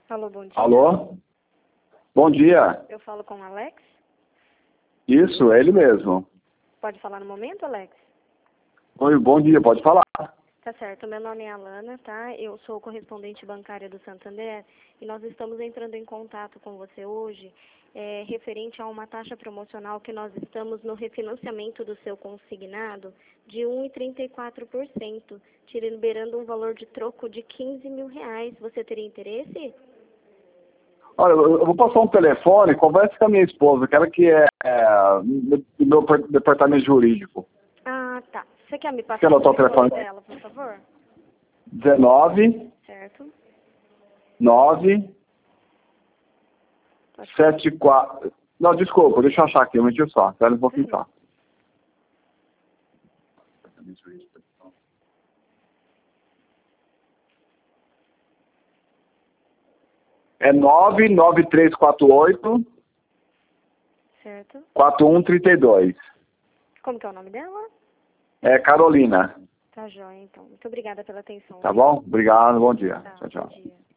Alô, bom dia. Alô? Bom dia. Eu falo com o Alex? Isso, é ele mesmo. Pode falar no momento, Alex? Oi, bom dia, pode falar. Tá certo, meu nome é Alana, tá? Eu sou correspondente bancária do Santander e nós estamos entrando em contato com você hoje referente a uma taxa promocional que nós estamos no refinanciamento do seu consignado de 1,34%, liberando um valor de troco de R$ 15.000. Você teria interesse? Olha, eu vou passar um telefone, converse com a minha esposa, que ela que é do meu departamento jurídico. Ah, tá. Você quer me Quer passar o anotar o telefone telefone? dela, por favor? 19 Certo. 9 Pode falar. 74. Não, desculpa, deixa eu achar aqui, um minutinho só. Espera um pouquinho só. É 99348 Certo. 4132. Como que é o nome dela? É Carolina. Tá joia, então. Muito obrigada pela atenção, Tá viu? bom? Obrigado, bom dia. Tá, Tchau, bom tchau. dia.